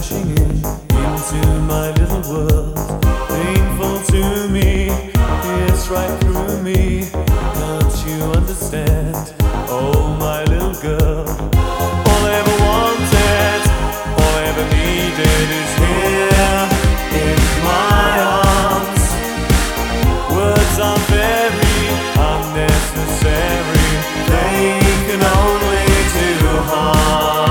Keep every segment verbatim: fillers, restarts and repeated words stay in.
crashing in into my little world. Painful to me, it's right through me. Can't you understand? Oh, my little girl. All I ever wanted, all I ever needed is here in my arms. Words are very unnecessary, they can only do harm.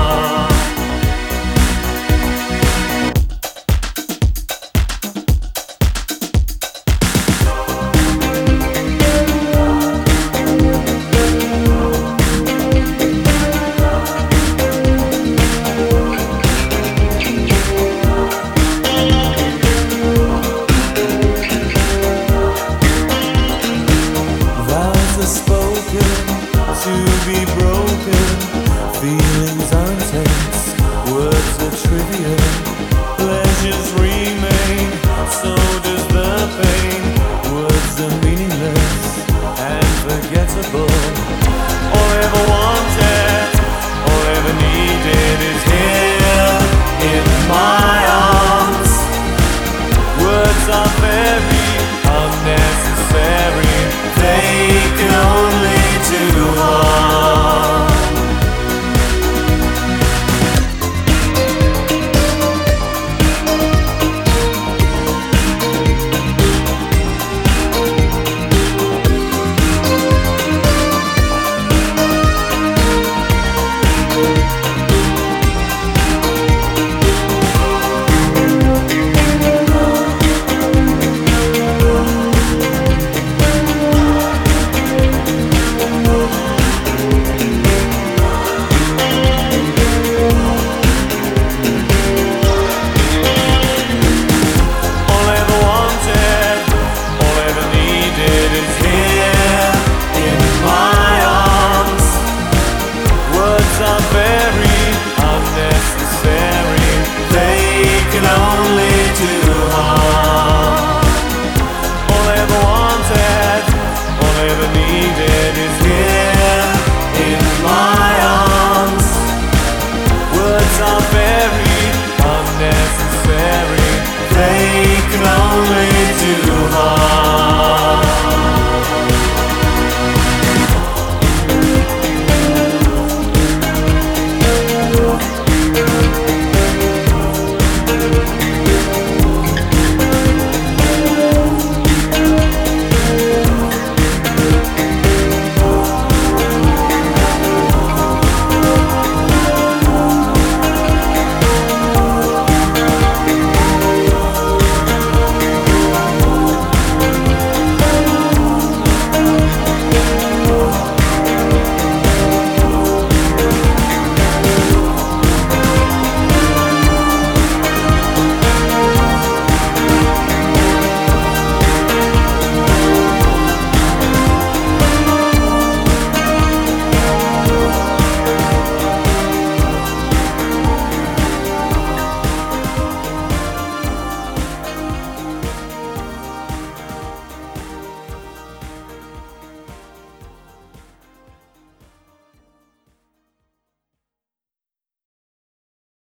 To be broken, feelings are intense, words are trivial.